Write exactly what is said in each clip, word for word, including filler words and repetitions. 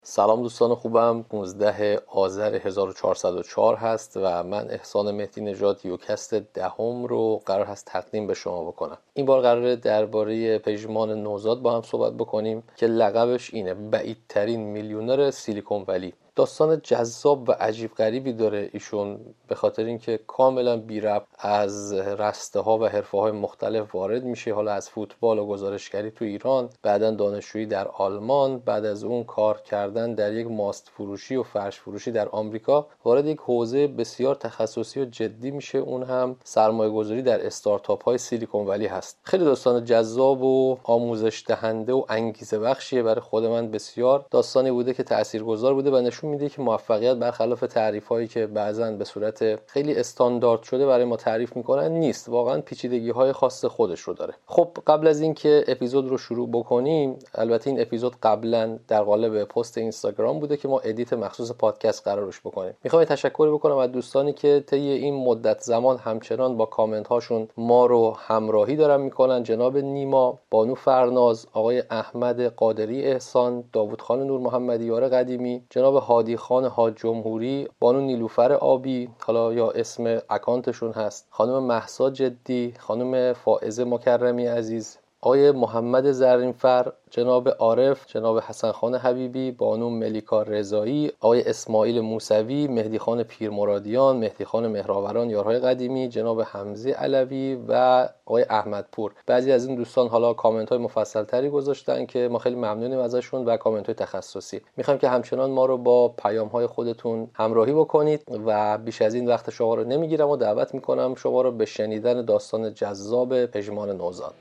سلام دوستان خوبم. پانزده آذر هزار و چهارصد و چهار هست و من احسان مهدی نژاد یوکست دهم رو قرار هست تقدیم به شما بکنم. این بار قراره درباره پژمان نوزاد با هم صحبت بکنیم که لقبش اینه، بعیدترین میلیونر سیلیکون ولی. داستان جذاب و عجیب غریبی داره ایشون، به خاطر اینکه کاملا بی ربط از رسته ها و حرفه های مختلف وارد میشه، حالا از فوتبال و گزارشگری تو ایران، بعدن دانشجویی در آلمان، بعد از اون کار کردن در یک ماست فروشی و فرش فروشی در آمریکا، وارد یک حوزه بسیار تخصصی و جدی میشه، اون هم سرمایه گذاری در استارتاپ های سیلیکون ولی هست. خیلی داستان جذاب و آموزش دهنده و انگیزه بخشیه. برای خود من بسیار داستانی بوده که تاثیرگذار بوده و نشون میده که موفقیت برخلاف تعریف‌هایی که بعضن به صورت خیلی استاندارد شده برای ما تعریف میکنن نیست، واقعا پیچیدگی‌های خاص خودش رو داره. خب قبل از اینکه اپیزود رو شروع بکنیم، البته این اپیزود قبلا در قالب پست اینستاگرام بوده که ما ادیت مخصوص پادکست قرارش بکنیم. میخوام تشکر بکنم از دوستانی که طی این مدت زمان همچنان با کامنت هاشون ما رو همراهی دارن میکنن. جناب نیما، بانو فرناز، آقای احمد قادری احسان، داوود خان نور محمدی یار قدیمی، جناب هادی خان حاج جمهوری، بانو نیلوفر آبی، حالا یا اسم اکانتشون هست، خانم مهسا جدی، خانم فائزه مکرمی عزیز، آقای محمد زرینفر، جناب عارف، جناب حسن خان حبیبی، بانو ملیکا رضایی، آقای اسماعیل موسوی، مهدی خان پیرمرادیان، مهدی خان مهراوران یارهای قدیمی، جناب حمزه علوی و آقای احمد پور. بعضی از این دوستان حالا کامنت های مفصل تری گذاشتن که ما خیلی ممنونیم ازشون و کامنت های تخصصی. میخوایم که همچنان ما رو با پیام های خودتون همراهی بکنید و بیش از این وقت شما رو نمیگیرم و دعوت میکنم شما رو به شنیدن داستان جذاب پژمان نوزاد.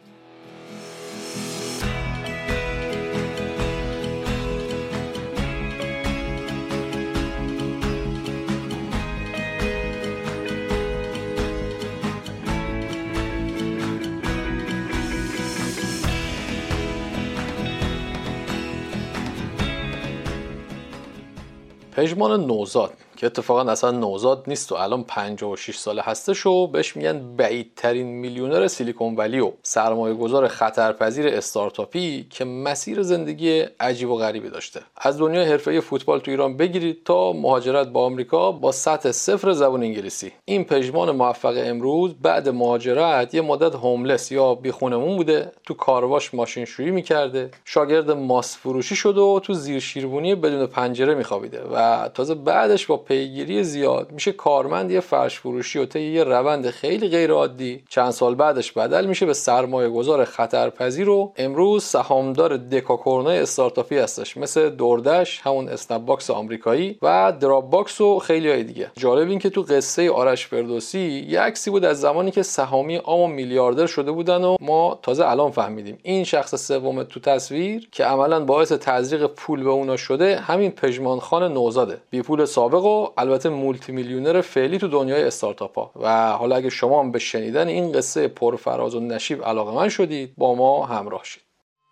پژمان نوزاد که اتفاقا اصلا نوزاد نیست و الان پنجاه و شش ساله هستش و بهش میگن بعیدترین میلیونر سیلیکون ولی و سرمایه گذار خطرپذیر استارتاپی که مسیر زندگی عجیب و غریبی داشته. از دنیای حرفه‌ای فوتبال تو ایران بگیرید تا مهاجرت با آمریکا با سطح صفر زبان انگلیسی. این پژمان موفق امروز بعد مهاجرت یه مدت هوملس یا بیخونمون بوده، تو کارواش ماشین شویی میکرده، شاگرد ماست فروشی شده و تو زیر شیربونی بدون پنجره میخوابیده و تازه بعدش با پیگیری زیاد میشه کارمند یه فرش فروشی و طی یه روند خیلی غیر عادی چند سال بعدش بدل میشه به سرمایه گذار خطرپذیر و امروز سهامدار دکاکورنای استارتاپی هستش، مثل دوردش، همون اسنپ باکس آمریکایی، و دراپ باکس و خیلی های دیگه. جالب این که تو قصه آرش فردوسی یه عکسی بود از زمانی که سهامی عام و میلیاردر شده بودن و ما تازه الان فهمیدیم این شخص سوم تو تصویر که عملاً باعث تزریق پول به اونا شده همین پژمان خان نوزاده، بی پول سابق و البته مولتی میلیونر فعلی تو دنیای استارتاپ ها. و حالا اگه شما هم به شنیدن این قصه پرفراز و نشیب علاقه‌مند شدید، با ما همراه شید.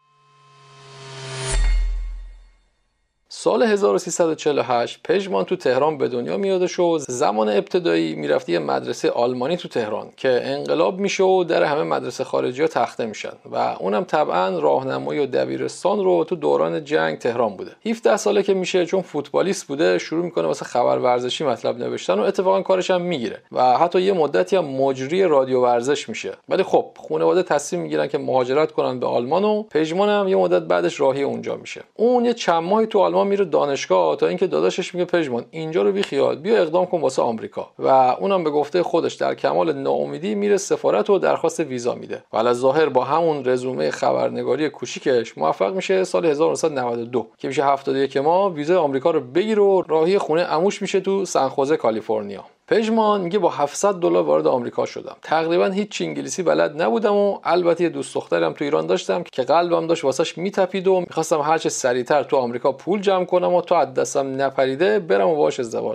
سال هزار و سیصد و چهل و هشت پژمان تو تهران به دنیا میادش و زمان ابتدایی میرفتی یه مدرسه آلمانی تو تهران که انقلاب میشه و در همه مدرسه خارجی ها تخته میشن و اونم طبعا راهنمایی و دبیرستان رو تو دوران جنگ تهران بوده. هفده ساله که میشه، چون فوتبالیست بوده، شروع میکنه واسه خبر ورزشی مطلب نوشتن و اتفاقا کارش هم میگیره و حتی یه مدتی هم مجری رادیو ورزش میشه. ولی خب خانواده تصمیم میگیرن که مهاجرت کنن به آلمان و پژمان هم یه مدت بعدش راهی اونجا میشه. اون یه چند ماهی تو آلمان میره دانشگاه تا اینکه داداشش میگه پژمان اینجا رو بی خیال، بیا اقدام کن واسه آمریکا، و اونم به گفته خودش در کمال ناامیدی میره سفارت و درخواست ویزا میده و علاوه ظاهر با همون رزومه خبرنگاری کوچیکش موفق میشه سال هزار و نهصد و نود و دو که میشه هفتاد و یک ماه ویزای آمریکا رو بگیره و راهی خونه عموش میشه تو سن خوزه کالیفرنیا. پژمان میگه با هفتصد دلار وارد آمریکا شدم، تقریبا هیچ انگلیسی بلد نبودم و البته یه دوست دخترم تو ایران داشتم که قلبم داشت واسش میتپید و میخواستم هر چه سریعتر تو آمریکا پول جمع کنم و تا از دستم نپریده برم و باهاش ازدواج کنم.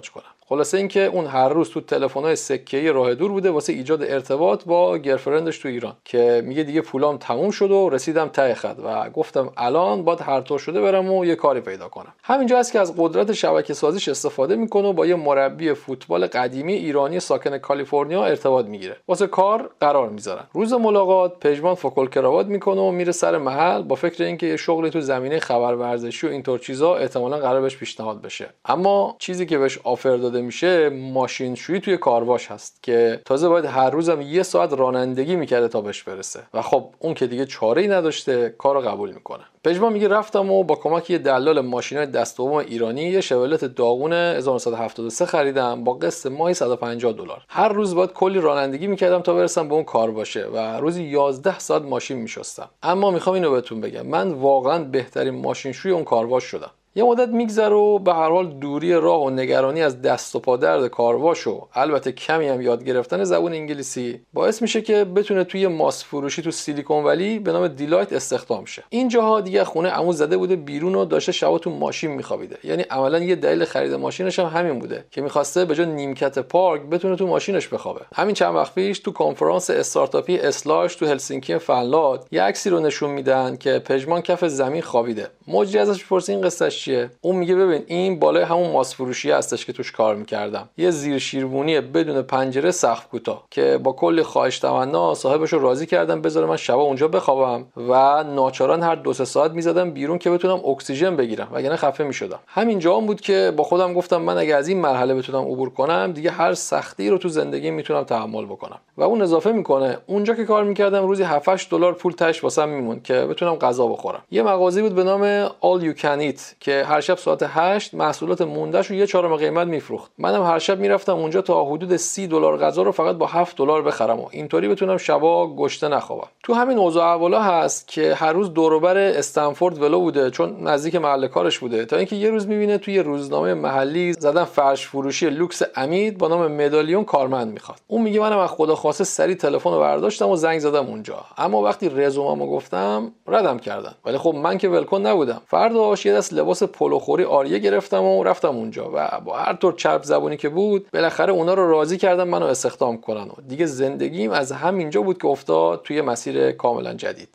خلاصه اینکه اون هر روز تو تلفن‌های سکه‌ای راه دور بوده واسه ایجاد ارتباط با گرفرندش تو ایران که میگه دیگه پولام تموم شد و رسیدم ته خط و گفتم الان باید هر طور شده برم و یه کاری پیدا کنم. همینجا است که از قدرت شبکه سازیش استفاده میکنه و با یه مربی فوتبال قدیمی ایرانی ساکن کالیفرنیا ارتباط میگیره. واسه کار قرار میذارن. روز ملاقات پژمان فوکل کراوات میکنه و میره سر محل با فکر اینکه یه شغلی تو زمینه خبر ورزشی و اینطور چیزا احتمالاً قرار بهش پیشنهاد بشه. اما چیزی که بهش آفر داده میشه ماشینشویی توی کارواش هست که تازه باید هر روزم یه ساعت رانندگی میکرده تا بهش برسه و خب اون که دیگه چاره‌ای نداشته کارو قبول میکنه. پژمان میگه رفتم و با کمک یه دلال ماشینای دست دوم ایرانی یه شولت داغون هزار و نهصد و هفتاد و سه خریدم با قسط ماهی صد و پنجاه دلار. هر روز باید کلی رانندگی میکردم تا برسم به اون کار باشه و روزی یازده ساعت ماشین میشستم. اما میخوام اینو بهتون بگم من واقعا بهترین ماشینشوی اون کارواش شدم. یه مدت میگذره و به هر حال دوری راه و نگرانی از دست و پا درد کارواش و البته کمی هم یاد گرفتن زبان انگلیسی باعث میشه که بتونه توی ماس فروشی تو سیلیکون ولی به نام دیلایت استخدام شه. اینجاها دیگه خونه عمو زده بوده بیرون و داشته شبا تو ماشین میخوابیده. یعنی عملا یه دلیل خرید ماشینش هم همین بوده که میخواسته به جای نیمکت پارک بتونه تو ماشینش بخوابه. همین چند وقت پیش تو کنفرانس استارتاپی اسلاش تو هلسینکی فنلاند یه عکسی رو نشون میدن که پژمان کف زمین خوابیده. مجری ازش پرسید این قصهش چیه؟ اون میگه ببین این بالای همون ماس فروشی هستش که توش کار میکردم. یه زیر شیربونی بدون پنجره سقف کوتاه که با کلی خواهش تمنا صاحبش رو راضی کردم بذاره من شبا اونجا بخوابم و ناچاران هر دو سه ساعت میزدم بیرون که بتونم اکسیژن بگیرم وگرنه خفه میشدم. همین جا بود که با خودم گفتم من اگه از این مرحله بتونم عبور کنم دیگه هر سختی رو تو زندگی میتونم تحمل بکنم. و اون اضافه میکنه اونجا که کار میکردم روزی هفت هشت دلار پول تاش واسم میمون که بتونم غذا بخورم. یه مغازه بود به نام All You Can Eat که هر شب ساعت هشت محصولات موندهش رو یه چهارم قیمت میفروخت. منم هر شب میرفتم اونجا تا حدود سی دلار غذا رو فقط با هفت دلار بخرم و اینطوری بتونم شبا گشته نخوابم. تو همین اوضاع احوالا هست که هر روز دور و بر استنفورد ولو بوده چون نزدیک محل کارش بوده تا اینکه یه روز میبینه توی روزنامه محلی زدن فرش فروشی لوکس امید با نام مدالیون کارمند میخواد. اون میگه منم از خدا خواسته سری تلفن رو برداشتم و زنگ زدم اونجا. اما وقتی رزوممو گفتم ردم کردن. ولی خب من که ولکن نبودم. فرداش یه دست لباس پولوخوری آریه گرفتم و رفتم اونجا و با هر طور چرب زبونی که بود بالاخره اونا رو راضی کردم منو استخدام کنن و دیگه زندگیم از همینجا بود که افتاد توی مسیر کاملا جدید.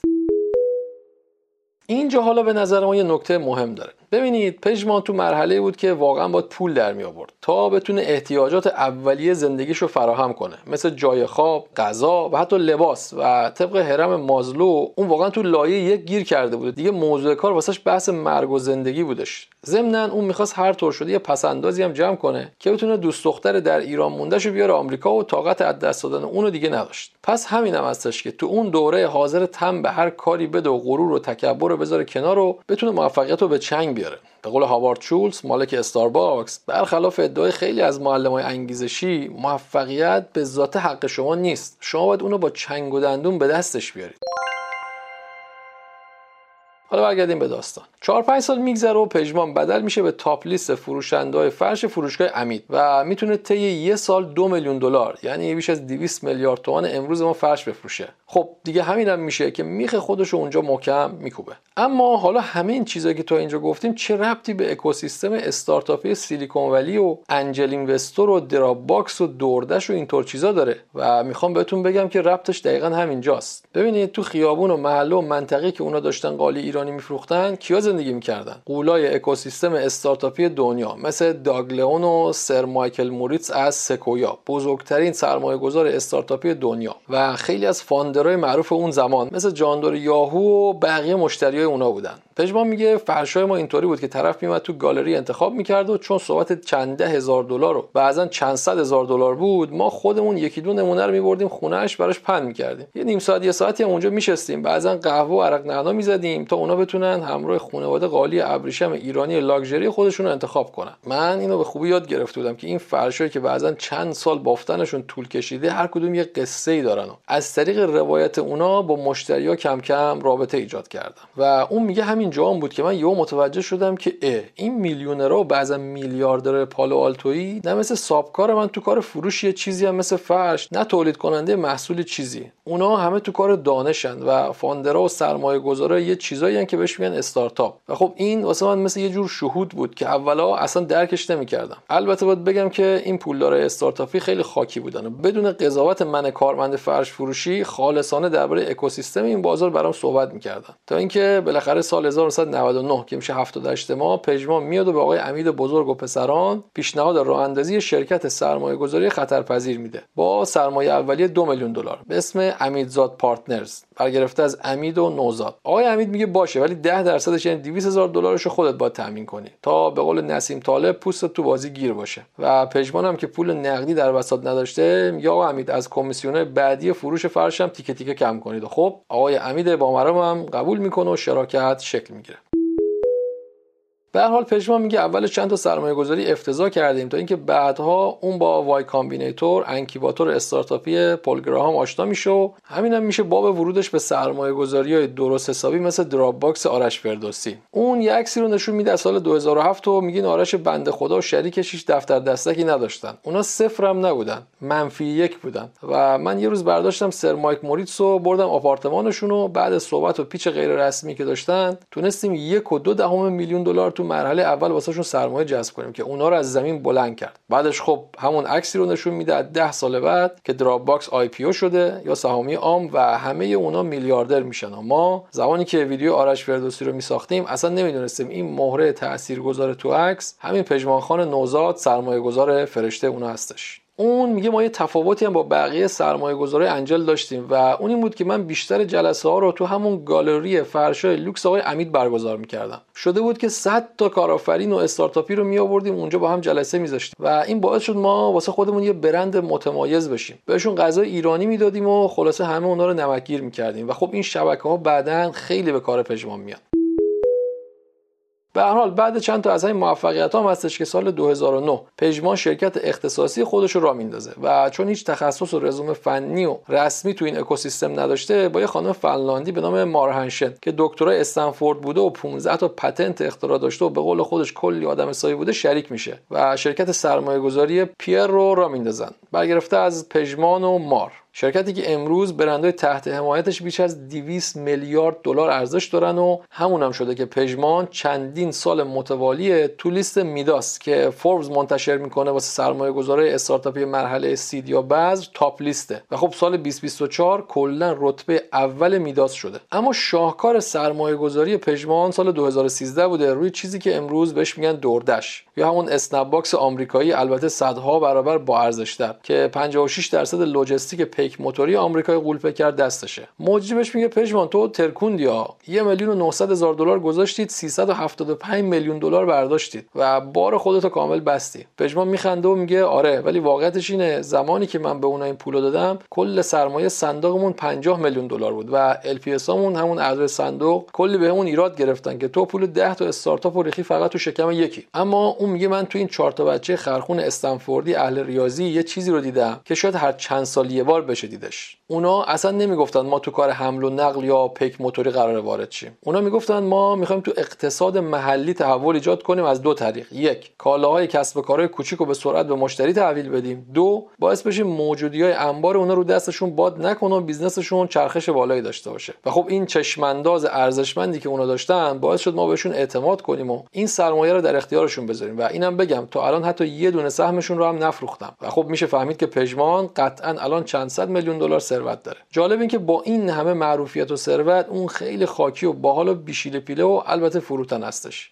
اینجا حالا به نظر ما یه نکته مهم داره. ببینید پژمان تو مرحله بود که واقعا باید پول در می آورد تا بتونه احتیاجات اولیه زندگیشو فراهم کنه، مثل جای خواب، غذا و حتی لباس. و طبق هرم مازلو اون واقعا تو لایه یک گیر کرده بود. دیگه موضوع کار واسش بحث مرگ و زندگی بودش. ضمناً اون میخواست هر طور شده یه پسندازی هم جمع کنه که بتونه دوست دختر در ایران موندهشو بیاره آمریکا و طاقت از دست دادن اونو دیگه نداشت. پس همینم هستش که تو اون دوره حاضر تن به هر کاری بده و غرور و تکبر رو بذاره کنار و بتونه موفقیت رو به چنگ بیاره. به قول هاوارد شولز مالک استارباکس، برخلاف ادعای خیلی از معلمای انگیزشی، موفقیت به ذات حق شما نیست. شما باید اونو با چنگ و دندون به دستش بیارید. حالا برگردیم به داستان. چهار پنج سال میگذره و پژمان بدل میشه به تاپ لیست فروشنده‌های فرش فروشگاه امید و میتونه طی یه سال دو میلیون دلار، یعنی بیش از دویست میلیارد تومان امروز ما فرش بفروشه. خب دیگه همینم هم میشه که میخ خودش رو اونجا محکم میکوبه. اما حالا همه این چیزایی که تا اینجا گفتیم چه ربطی به اکوسیستم استارتاپی سیلیکون ولی و انجل اینوستور و دراپ باکس و دوردش و اینطور چیزا داره؟ و میخوام بهتون بگم که ربطش دقیقاً همینجاست. ببینید تو خیابون و محله و منطقه‌ای که اونا داشتن قالی ایرانی میفروختن کیا زندگی میکردن؟ قولای اکوسیستم استارتاپی دنیا مثل داگ لئون و سر مایکل موریتز از سکویا، بزرگترین سرمایه‌گذار استارتاپی دنیا، و خیلی از فاندرهای معروف اون زمان مثل جاندور یاهو و بقیه مشتریای اونا بودن. پژمان میگه فرشای ما اینطوری بود که طرف میومد تو گالری انتخاب میکرد و چون صحبت چند ده هزار دلار و بعضن چند صد هزار دلار بود، ما خودمون یکی دو نمونه رو میبردیم خونه‌اش براش پهن میکردیم. یه نیم ساعت یه ساعتی هم اونجا میشستیم، بعضن قهوه و عرق نعنا میزدیم تا اونا بتونن همراه خانواده قالی ابریشم ایرانی لاکچری خودشون رو انتخاب کنن. من اینو به خوبی یاد گرفته بودم که این فرشایی که بعضن چند سال بافتنشون طول کشیده هر کدوم یه قصه‌ای دارن و از طریق روایت اونا با مشتری‌ها کم کم رابطه ایجاد کردم. و اون میگه همین اینجا هم بود که من یهو متوجه شدم که اه این میلیونرها و بعضا میلیاردر پالو آلتویی نه مثل سابکار من تو کار فروش یه چیزی هم مثل فرش، نه تولید کننده محصول چیزی. اونا همه تو کار دانشن و فاندرها و سرمایه‌گذارا یه چیزایی هن که بهش میگن استارتاپ. و خب این واسه من مثل یه جور شهود بود که اولا اصلا درکش نمی‌کردم. البته باید بگم که این پولدارای استارتاپی خیلی خاکی بودن و بدون قضاوت من کارمند فرش فروشی خالصانه درباره اکوسیستم این بازار برام صحبت می‌کردن. تا اینکه بالاخره سال هزار و نهصد و نود و نه که میشه هفتاد و هشت ماه، پژمان میاد و به آقای امید بزرگ و پسران پیشنهاد راه اندازی شرکت سرمایه‌گذاری خطرپذیر میده با سرمایه اولیه دو میلیون دلار به اسم امیدزاد پارتنرز، برگرفته از امید و نوزاد. آقای امید میگه باشه، ولی ده درصدش یعنی دویست هزار دلارشو خودت باید تامین کنی تا به قول نسیم طالب پوست تو بازی گیر باشه. و پژمان هم که پول نقدی در وسط نداشته میگه آقا امید از کمیسیون‌های بعدی فروش فرشم تیکه تیکه کم کنید. و خب آقای امید با مرام هم قبول میکنه و شراکت شکل میگیره. به هر حال پژمان میگه اول چند تا سرمایه‌گذاری افتضاح کردیم تا اینکه بعدها اون با وای کامبیناتور انکیباتور استارتاپی پول گراهام آشنا میشه و همین هم میشه باب ورودش به سرمایه‌گذاری‌های درست حسابی مثل دراپ باکس آرش فردوسی. اون یه عکسی رو نشون میده از سال دو هزار و هفت و میگین آرش بنده خدا و شریکش هیچ دفتر دستکی نداشتن. اونا صفر هم نبودن، منفی یک بودن. و من یه روز برداشتم سر مایک موریتس رو بردم آپارتمانشون و بعد صحبت و پیچ غیر رسمی که داشتن تونستیم یک و دو دهم میلیون دلار تو مرحله اول واسهشون سرمایه جذب کنیم که اونا رو از زمین بلند کرد. بعدش خب همون عکسی رو نشون میده از ده سال بعد که دراپ باکس آی پی او شده یا سهامی عام و همه اونا میلیاردر میشن. و ما زمانی که ویدیو آرش فردوسی رو میساختیم اصلا نمیدونستیم این مهره تاثیرگذار تو عکس همین پژمان خان نوزاد سرمایه‌گذار فرشته اونا هستش. اون میگه ما یه تفاوتی هم با بقیه سرمایه‌گذارای انجل داشتیم و اون این بود که من بیشتر جلسه ها رو تو همون گالری فرشای لوکس آقای امید برگزار میکردم. شده بود که صد تا کارآفرین و استارتاپی رو میآوردیم اونجا با هم جلسه میذاشتیم و این باعث شد ما واسه خودمون یه برند متمایز بشیم. بهشون غذای ایرانی میدادیم و خلاصه همه اونا رو نمکگیر میکردیم و خب این شبکه‌ها بعداً خیلی به کار پژمان میاد. به هر حال بعد چند تا از این موفقیت‌ها هم هستش که سال دو هزار و نه پژمان شرکت اختصاصی خودش رو راه میندازه و چون هیچ تخصص و رزومه فنی و رسمی تو این اکوسیستم نداشته با یه خانم فنلاندی به نام مارهنشن که دکترای استنفورد بوده و پانزده تا پتنت اختراع داشته و به قول خودش کلی آدم حسابی بوده شریک میشه و شرکت سرمایه‌گذاری پیر رو راه میندازن، برگرفته از پژمان و مار. شرکتی که امروز برندهای تحت حمایتش بیش از دویست میلیارد دلار ارزش دارن و همون هم شده که پژمان چندین سال متوالی تو لیست میداس که فوربس منتشر میکنه واسه سرمایه‌گذارای استارتاپی مرحله سید یا بذر تاپ لیسته و خب سال بیست بیست و چهار کلا رتبه اول میداس شده. اما شاهکار سرمایه‌گذاری پژمان سال دو هزار و سیزده بوده روی چیزی که امروز بهش میگن دوردش یا همون اسنپ باکس آمریکایی، البته صدها برابر با ارزش‌تر، که پنجاه و شش درصد لوجستیک پیک موتوری آمریکای غولپه کرد دستشه. موجبش میگه پژمان تو ترکوندی ها، یک میلیون و نهصد هزار دلار گذاشتید، سیصد و هفتاد و پنج میلیون دلار برداشتید و بار خودتو کامل بستی. پژمان میخنده و میگه آره، ولی واقعیتش اینه زمانی که من به اونها این پولو دادم کل سرمایه صندوقمون پنجاه میلیون دلار بود و ال پی اس مون همون اعضای صندوق کلی بهمون ایراد گرفتن که تو پول ده تا استارتاپ و ریخی فقط تو شکم یکی. اما اون میگه من تو این چهار تا بچه خرخون استنفوردی اهل ریاضی یه چیزی رو دیدم که شاید هر چند سال یه بار بشه دیدش. اونا اصلا نمیگفتن ما تو کار حمل و نقل یا پیک موتوری قراره وارد شیم. اونا میگفتن ما میخوایم تو اقتصاد محلی تحول ایجاد کنیم از دو طریق: یک، کالاهای کسب و کارهای کوچیک رو به سرعت به مشتری تحویل بدیم; دو، باعث بشیم موجودی‌های انبار اونا رو دستشون باد نکنه و بیزنسشون چرخش بالایی داشته باشه. و خب این چشمانداز ارزشمندی که اونا داشتن باعث شد ما بهشون اعتماد کنیم و این سرمایه رو در اختیارشون بذاریم. و اینم بگم تا الان حتی یه دونه سهمشون رو هم نفروختم. و خب میشه فهمید که پژمان قطعاً الان چند صد میلیون دلار ثروت داره. جالب این که با این همه معروفیت و ثروت اون خیلی خاکی و باحال و بیشیل پیله و البته فروتن هستش.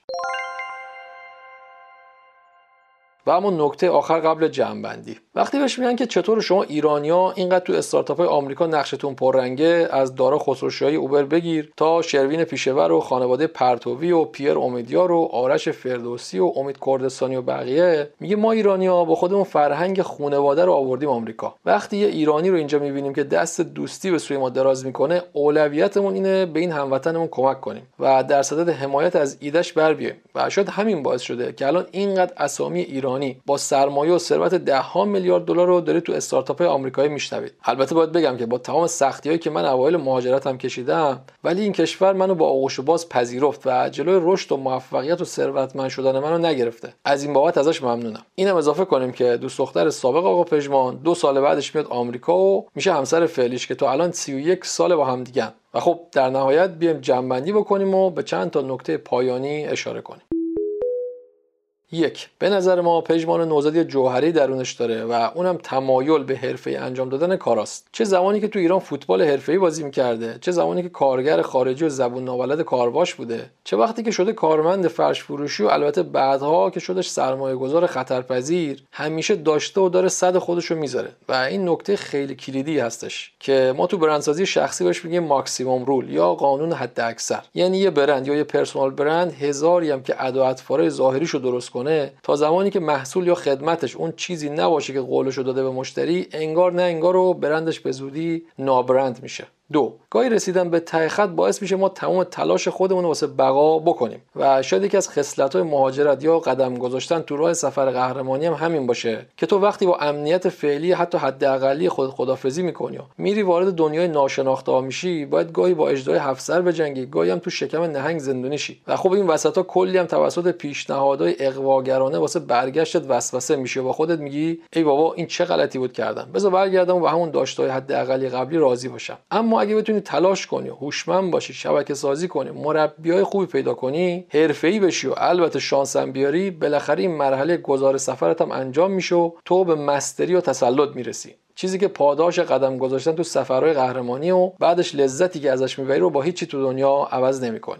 و اما نکته آخر قبل جمع‌بندی، وقتی بهش میگن که چطور شما ایرانی‌ها اینقدر تو استارتاپ‌های آمریکا نقشتون پررنگه، از دارا خسروشاهی اوبر بگیر تا شروین پیشور و خانواده پرتوی و پیر امیدیار و آرش فردوسی و امید کردستانی و بقیه، میگه ما ایرانی‌ها با خودمون فرهنگ خانواده رو آوردیم آمریکا. وقتی یه ایرانی رو اینجا می‌بینیم که دست دوستی به سوی ما دراز میکنه، اولویتمون اینه به این هموطنمون کمک کنیم و در صدد حمایت از ایده‌اش بر بیایم. و شاید همین باعث شده که الان اینقدر اسامی ایرانی جهانی با سرمایه و ثروت ده ها میلیارد دلار رو دارید تو استارتاپ‌های آمریکایی میشنوید. البته باید بگم که با تمام سختی‌هایی که من اوایل مهاجرتم کشیدم، ولی این کشور منو با آغوش باز پذیرفت و جلوی رشد و موفقیت و ثروتمند شدن منو نگرفته. از این بابت ازش ممنونم. اینم اضافه کنیم که دوست دختر سابق آقا پژمان دو سال بعدش میاد آمریکا و میشه همسر فعلیش که تو الان سی و یک سال با هم دیگه. و خب در نهایت بیایم جمع‌بندی بکنیم و به چند تا نکته پایانی اشاره کنیم. یک، به نظر ما پژمان نوزاد یه جوهری درونش داره و اونم تمایل به حرفه‌ای انجام دادن کاراست. چه زمانی که تو ایران فوتبال حرفه‌ای بازی می‌کرده، چه زمانی که کارگر خارجی و زبون نابلد کارواش بوده، چه وقتی که شده کارمند فرش فروشی و البته بعدها که شدش سرمایه‌گذار خطرپذیر، همیشه داشته و داره صد خودشو میذاره. و این نکته خیلی کلیدی هستش که ما تو برندسازی شخصی بهش میگیم ماکسیمم رول یا قانون حد اکثر. یعنی یه برند یا یه پرسونال برند هزاری هم که ادا و اطوار ظاهریشو درست کنه، تا زمانی که محصول یا خدمتش اون چیزی نباشه که قولشو داده به مشتری، انگار نه انگار رو برندش به زودی نابرند میشه. دو، گاهی رسیدن به ته خط باعث میشه ما تمام تلاش خودمون رو واسه بقا بکنیم و شاید یکی از خصلت‌های مهاجرت یا قدم گذاشتن تو راه سفر قهرمانی هم همین باشه که تو وقتی با امنیت فعلی حتی حداقلی خود خدافظی می‌کنی و میری وارد دنیای ناشناخته میشی، باید گاهی با اژدهای هفت سر بجنگی، گاهی هم تو شکم نهنگ زندونی شی. و خب این وسطا کلی هم توسط پیشنهادهای اغواگرانه واسه برگشتت وسوسه میشه و با خودت میگی ای بابا این چه غلطی بود کردم، بذار برگردم و با همون داشته‌های حداقلی قبلی راضی باشم. اما اگه بتونی تلاش کنی، هوشمند باشی، شبکه سازی کنی، مربیای خوبی پیدا کنی، حرفه‌ای بشی و البته شانس هم بیاری، بالاخره این مرحله گذار سفرت هم انجام میشه و تو به مستری و تسلط میرسی. چیزی که پاداش قدم گذاشتن تو سفرهای قهرمانی و بعدش لذتی که ازش میبری رو با هیچی تو دنیا عوض نمی‌کنی.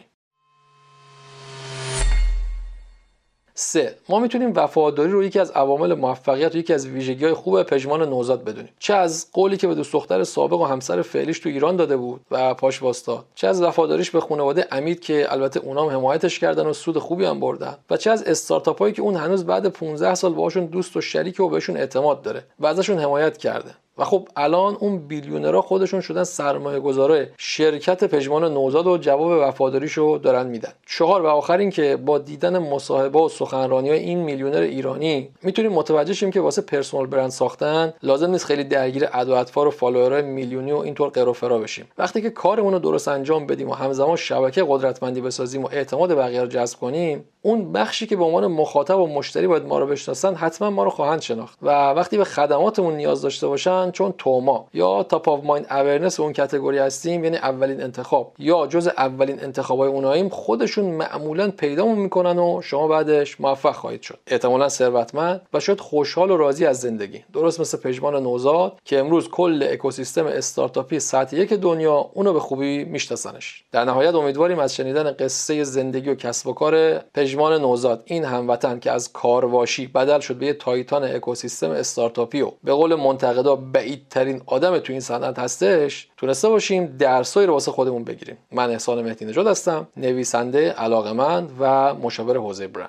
سه، ما میتونیم وفاداری رو یکی از عوامل موفقیت و یکی از ویژگی‌های خوب پژمان نوزاد بدونیم. چه از قولی که به دوست دختر سابق و همسر فعلیش تو ایران داده بود و پاش واسطاد، چه از وفاداریش به خانواده امید که البته اونام حمایتش کردن و سود خوبی هم بردن، و چه از استارتاپ‌هایی که اون هنوز بعد پانزده سال باهاشون دوست و شریک و بهشون اعتماد داره و ازشون حمایت کرده. و خب الان اون بیلیونرها خودشون شدن سرمایه‌گذارای شرکت پژمان نوزاد و جواب وفاداریشو دارن میدن. چهار و آخر این که با دیدن مصاحبه و سخنرانی‌های این میلیونر ایرانی میتونیم متوجه شیم که واسه پرسونال برند ساختن لازم نیست خیلی درگیر اد و اطوار و فالوورای میلیونی و اینطور قر و فرا بشیم. وقتی که کارمون رو درست انجام بدیم و همزمان شبکه قدرتمندی بسازیم و اعتماد بقیه رو جذب کنیم، اون بخشی که به عنوان مخاطب و مشتری باید ما رو بشناسن حتما ما رو خواهند شناخت و وقتی به خدماتمون نیاز داشته باشن، چون توما یا تاپ آف مایند اورنس اون کاتگوری هستیم، یعنی اولین انتخاب یا جز اولین انتخابای اوناییم، خودشون معمولا پیدامون میکنن و شما بعدش موفق خواهید شد، احتمالاً ثروتمند و شاید خوشحال و راضی از زندگی، درست مثل پژمان نوزاد که امروز کل اکوسیستم استارتاپی سطح یک دنیا اونو به خوبی میشناسنش. در نهایت امیدواریم از شنیدن قصه زندگی و کسب و کار پژمان نوزاد، این هموطن که از کارواشی بدل شد به یه تایتان اکوسیستم استارتاپی و به قول منتقدا بعیدترین آدم تو این صنعت هستش، تونسته باشیم درسایی رو واسه خودمون بگیریم. من احسان مهدی نژاد هستم، نویسنده، علاقه‌مند و مشاور حوزه برند.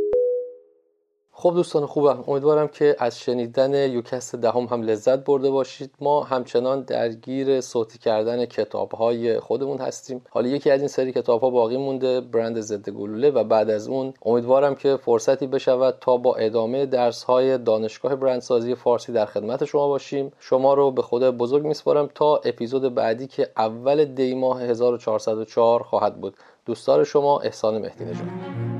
خب دوستان خوبم، امیدوارم که از شنیدن یوکست دهم هم لذت برده باشید. ما همچنان درگیر صوتی کردن کتاب‌های خودمون هستیم. حالا یکی از این سری کتاب‌ها باقی مونده، برند ضد گلوله، و بعد از اون امیدوارم که فرصتی بشود تا با ادامه درس‌های دانشگاه برندسازی فارسی در خدمت شما باشیم. شما رو به خدا بزرگ میسپارم تا اپیزود بعدی که اول دی ماه هزار و چهارصد و چهار خواهد بود. دوستدار شما، احسان مهدی نژاد.